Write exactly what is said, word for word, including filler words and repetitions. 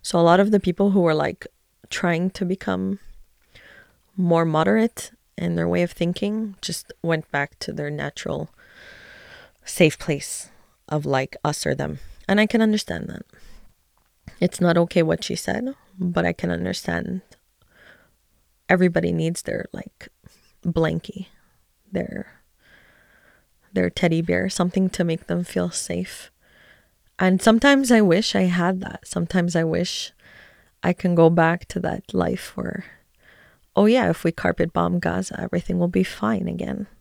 So a lot of the people who were like trying to become more moderate in their way of thinking just went back to their natural safe place of like us or them. And I can understand that. It's not okay what she said, but I can understand everybody needs their like blankie, their their teddy bear, something to make them feel safe. And sometimes I wish I had that. Sometimes I wish I can go back to that life where, oh yeah, if we carpet bomb Gaza, everything will be fine again.